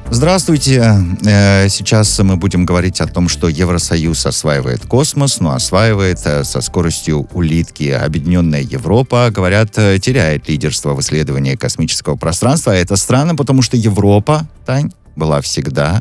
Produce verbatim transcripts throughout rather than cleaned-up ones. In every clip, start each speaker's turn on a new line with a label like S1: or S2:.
S1: Здравствуйте. Сейчас мы будем говорить о том, что Евросоюз осваивает космос, но осваивает со скоростью улитки. Объединенная Европа, говорят, теряет лидерство в исследовании космического пространства. А это странно, потому что Европа, Тань, была всегда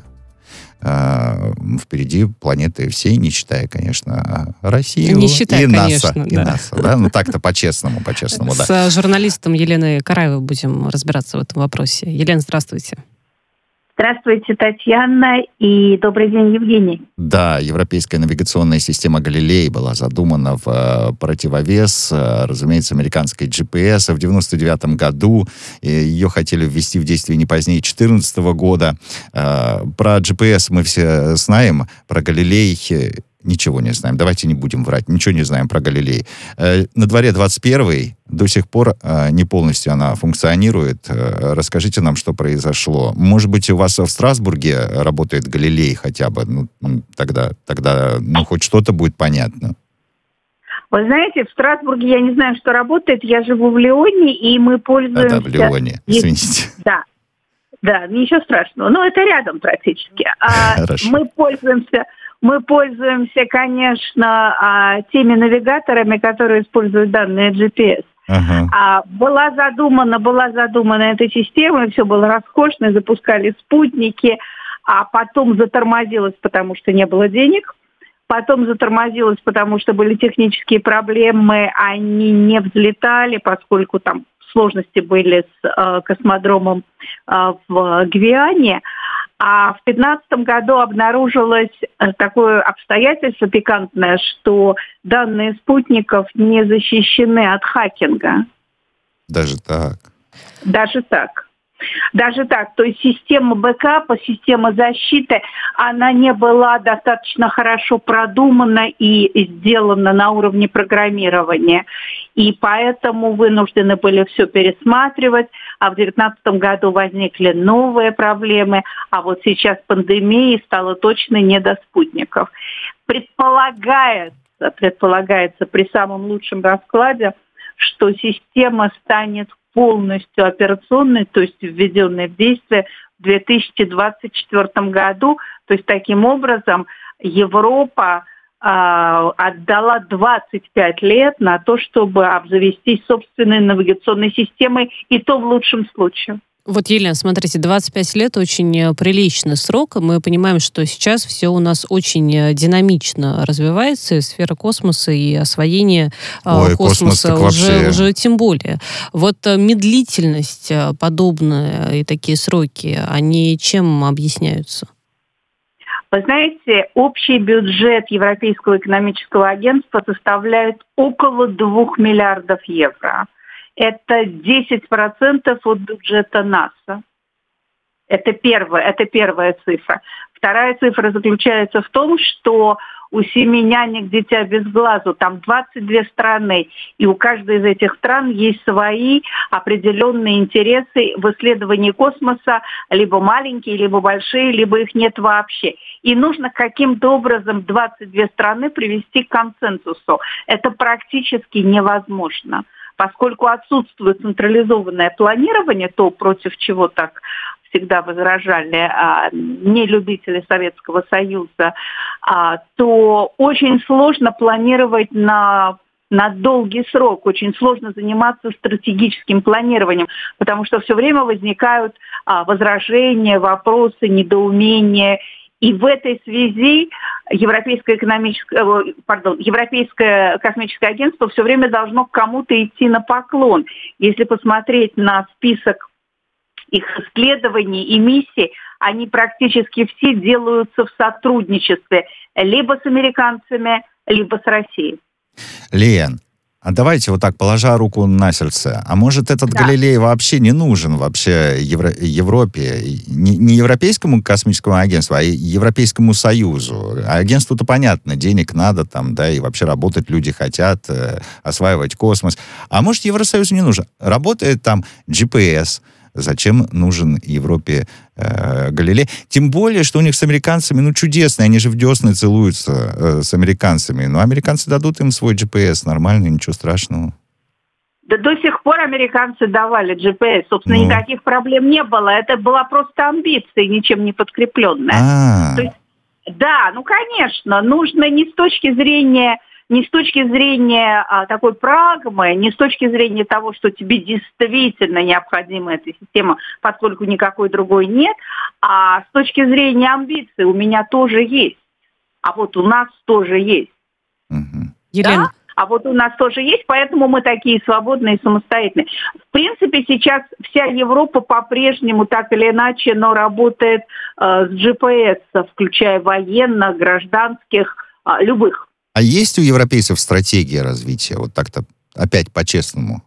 S1: э, впереди планеты всей, не считая, конечно, Россию
S2: не считая,
S1: и
S2: конечно,
S1: НАСА.
S2: Да.
S1: И НАСА, да? Ну так-то по-честному, по-честному, да.
S2: С журналистом Еленой Караевой будем разбираться в этом вопросе. Елена, здравствуйте.
S3: Здравствуйте, Татьяна, и добрый день, Евгений.
S1: Да, европейская навигационная система «Галилей» была задумана в э, противовес, э, разумеется, американской джи пи эс. В девяносто девятом году э, ее хотели ввести в действие не позднее две тысячи четырнадцатого года. Э, про джи пи эс мы все знаем, про «Галилей» ничего не знаем. Давайте не будем врать, ничего не знаем про «Галилей». Э, на дворе двадцать первый, до сих пор э, не полностью она функционирует. Э, расскажите нам, что произошло. Может быть, у вас в Страсбурге работает «Галилей» хотя бы? Ну, тогда, тогда ну, хоть что-то будет понятно.
S3: Вы знаете, в Страсбурге я не знаю, что работает. Я живу в Лионе, и мы пользуемся...
S1: Да, в Лионе, извините.
S3: Да, да, ничего страшного. Но это рядом практически. А мы пользуемся... Мы пользуемся, конечно, теми навигаторами, которые используют данные джи пи эс.
S1: Ага.
S3: А была задумана, была задумана эта система, все было роскошно, запускали спутники, а потом затормозилось, потому что не было денег. Потом затормозилось, потому что были технические проблемы, они не взлетали, поскольку там сложности были с э, космодромом э, в Гвиане. А в две тысячи пятнадцатом году обнаружилось такое обстоятельство пикантное, что данные спутников не защищены от хакинга.
S1: Даже так?
S3: Даже так. Даже так. То есть система бэкапа, система защиты, она не была достаточно хорошо продумана и сделана на уровне программирования. И поэтому вынуждены были все пересматривать. А в две тысячи девятнадцатом году возникли новые проблемы. А вот сейчас пандемия, стало точно не до спутников. Предполагается, предполагается при самом лучшем раскладе, что система станет полностью операционной, то есть введенной в действие в две тысячи двадцать четвёртом году. То есть таким образом Европа э, отдала двадцать пять лет на то, чтобы обзавестись собственной навигационной системой, и то в лучшем случае.
S2: Вот, Елена, смотрите, двадцать пять лет очень приличный срок. Мы понимаем, что сейчас все у нас очень динамично развивается, и сфера космоса, и освоение Ой, космоса уже, уже тем более. Вот медлительность подобная и такие сроки, они чем объясняются?
S3: Вы знаете, общий бюджет Европейского экономического агентства составляет около двух миллиардов евро. Это десять процентов от бюджета НАСА. Это первая, это первая цифра. Вторая цифра заключается в том, что у семи нянек дитя без глазу, там двадцать две страны, и у каждой из этих стран есть свои определенные интересы в исследовании космоса, либо маленькие, либо большие, либо их нет вообще. И нужно каким-то образом двадцать две страны привести к консенсусу. Это практически невозможно. Поскольку отсутствует централизованное планирование, то против чего так всегда возражали а, не любители Советского Союза, а, то очень сложно планировать на, на долгий срок, очень сложно заниматься стратегическим планированием, потому что все время возникают а, возражения, вопросы, недоумения. И в этой связи Европейское экономическое, пардон, Европейское космическое агентство все время должно к кому-то идти на поклон. Если посмотреть на список их исследований и миссий, они практически все делаются в сотрудничестве либо с американцами, либо с Россией.
S1: Лен, а давайте вот так, положа руку на сердце, а может этот да. Галилей вообще не нужен вообще Евро- Европе, не, не Европейскому космическому агентству, а Европейскому Союзу? А агентству-то понятно, денег надо там, да, и вообще работать люди хотят, э, осваивать космос. А может Евросоюзу не нужен? Работает там джи пи эс, зачем нужен Европе э, Галилей? Тем более, что у них с американцами, ну, чудесно, они же в десны целуются э, с американцами. Но американцы дадут им свой джи пи эс, нормально, ничего страшного.
S3: Да до сих пор американцы давали джи пи эс. Собственно,
S1: Ну.
S3: никаких проблем не было. Это была просто амбиция, ничем не подкрепленная.
S1: А.
S3: То есть, да, ну, конечно, нужно не с точки зрения... не с точки зрения а, такой прагмы, не с точки зрения того, что тебе действительно необходима эта система, поскольку никакой другой нет, а с точки зрения амбиций у меня тоже есть. А вот у нас тоже есть.
S2: Угу. Елена.
S3: Да? А вот у нас тоже есть, поэтому мы такие свободные и самостоятельные. В принципе, сейчас вся Европа по-прежнему так или иначе, но работает э, с джи пи эс, включая военных, гражданских, э, любых.
S1: А есть у европейцев стратегия развития? Вот так-то опять по-честному.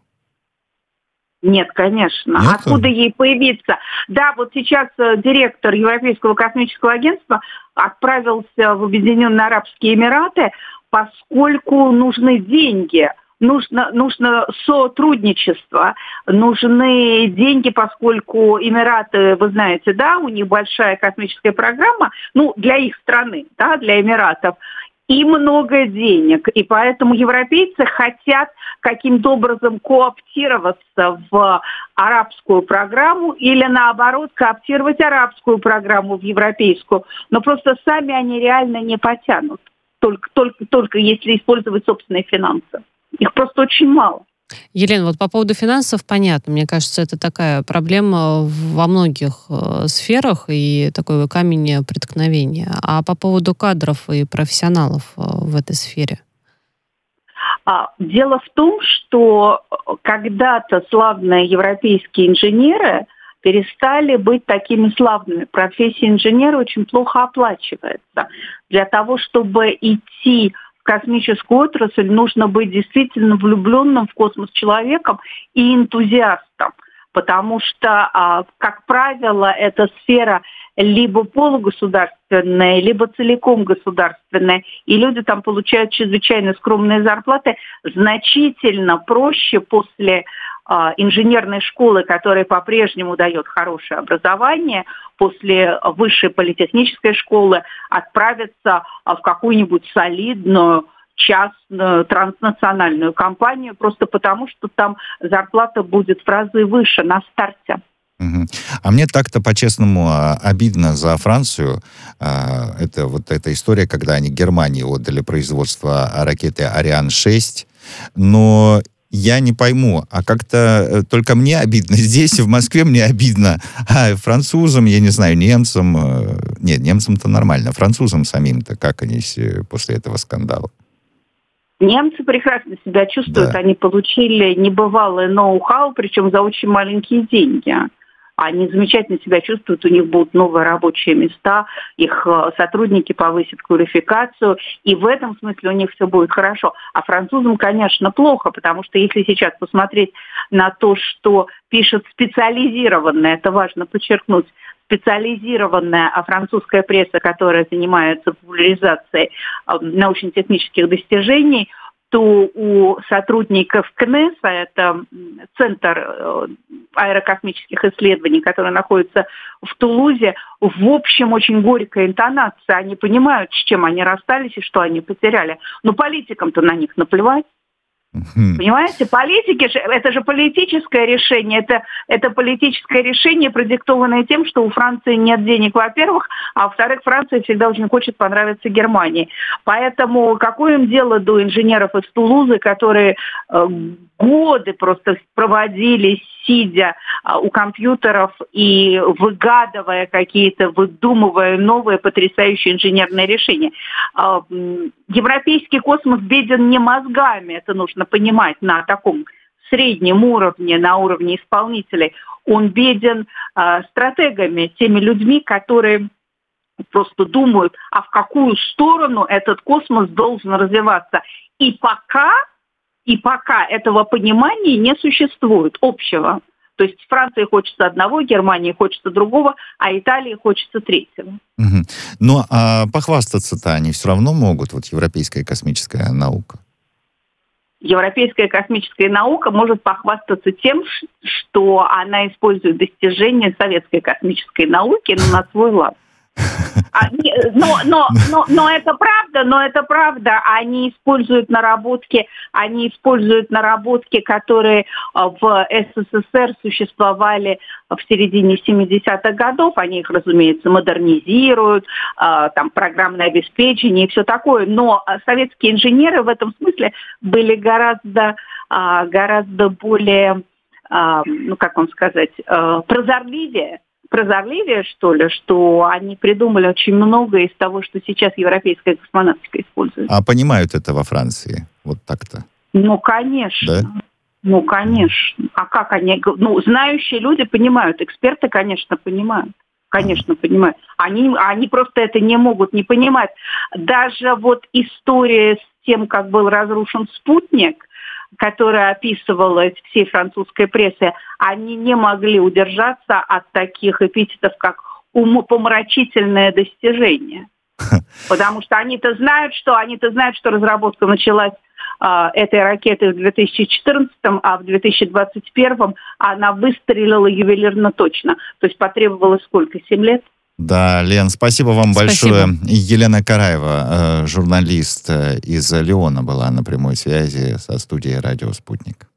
S3: Нет, конечно.
S1: Нет?
S3: Откуда ей появиться? Да, вот сейчас директор Европейского космического агентства отправился в Объединенные Арабские Эмираты, поскольку нужны деньги. Нужно, нужно сотрудничество, нужны деньги, поскольку Эмираты, вы знаете, да, у них большая космическая программа, ну, для их страны, да, для Эмиратов, и много денег. И поэтому европейцы хотят каким-то образом кооптироваться в арабскую программу или, наоборот, кооптировать арабскую программу в европейскую. Но просто сами они реально не потянут, только, только, только если использовать собственные финансы. Их просто очень мало.
S2: Елена, вот по поводу финансов понятно. Мне кажется, это такая проблема во многих э, сферах и такой камень преткновения. А по поводу кадров и профессионалов э, в этой сфере?
S3: А, дело в том, что когда-то славные европейские инженеры перестали быть такими славными. Профессия инженера очень плохо оплачивается. Для того, чтобы идти космическую отрасль, нужно быть действительно влюбленным в космос человеком и энтузиастом, потому что, как правило, эта сфера либо полугосударственная, либо целиком государственная, и люди там получают чрезвычайно скромные зарплаты. Значительно проще после инженерной школы, которая по-прежнему дает хорошее образование, после высшей политехнической школы отправиться в какую-нибудь солидную частную транснациональную компанию, просто потому, что там зарплата будет в разы выше на старте.
S1: Угу. А мне так-то по-честному обидно за Францию. Это вот эта история, когда они Германии отдали производство ракеты Ариан шесть, но я не пойму, а как-то только мне обидно здесь, в Москве мне обидно, а французам, я не знаю, немцам, нет, немцам-то нормально, французам самим-то, как они после этого скандала?
S3: Немцы прекрасно себя чувствуют, да. Они получили небывалое ноу-хау, причем за очень маленькие деньги. Они замечательно себя чувствуют, у них будут новые рабочие места, их сотрудники повысят квалификацию, и в этом смысле у них все будет хорошо. А французам, конечно, плохо, потому что если сейчас посмотреть на то, что пишет специализированная, это важно подчеркнуть, специализированная французская пресса, которая занимается популяризацией научно-технических достижений, то у сотрудников КНЭСа, это Центр аэрокосмических исследований, который находится в Тулузе, в общем, очень горькая интонация. Они понимают, с чем они расстались и что они потеряли. Но политикам-то на них наплевать. Понимаете, политики, это же политическое решение, это, это политическое решение, продиктованное тем, что у Франции нет денег, во-первых, а во-вторых, Франция всегда очень хочет понравиться Германии. Поэтому какое им дело до инженеров из Тулузы, которые э, годы просто проводили, сидя э, у компьютеров и выгадывая какие-то, выдумывая новые потрясающие инженерные решения. Э, европейский космос беден не мозгами, это нужно понимать на таком среднем уровне, на уровне исполнителей. Он беден э, стратегами, теми людьми, которые просто думают, а в какую сторону этот космос должен развиваться. И пока, и пока этого понимания не существует общего. То есть Франции хочется одного, Германии хочется другого, а Италии хочется третьего.
S1: Угу. Ну, а похвастаться-то они все равно могут, вот европейская космическая наука?
S3: Европейская космическая наука может похвастаться тем, что она использует достижения советской космической науки, но на свой лад. А, не, но, но, но, но это правда, но это правда. Они используют наработки, они используют наработки, которые в СССР существовали в середине семидесятых годов. Они их, разумеется, модернизируют, там программное обеспечение и все такое. Но советские инженеры в этом смысле были гораздо, гораздо более, ну как вам сказать, прозорливее. прозорливее, что ли, что они придумали очень многое из того, что сейчас европейская космонавтика использует.
S1: А понимают это во Франции? Вот так-то?
S3: Ну, конечно. Да? Ну, конечно. А как они... Ну, знающие люди понимают, эксперты, конечно, понимают. Конечно, понимают. Они, они просто это не могут не понимать. Даже вот история с тем, как был разрушен спутник, которая описывалась всей французской прессой, они не могли удержаться от таких эпитетов, как умопомрачительное достижение. Потому что они-то знают, что они-то знают, что разработка началась э, этой ракеты в две тысячи четырнадцатом, а в две тысячи двадцать первом она выстрелила ювелирно точно. То есть потребовалось сколько? Семь лет?
S1: Да, Лен, спасибо вам спасибо. большое. Елена Караева, журналист из Лиона, была на прямой связи со студией «Радио Спутник».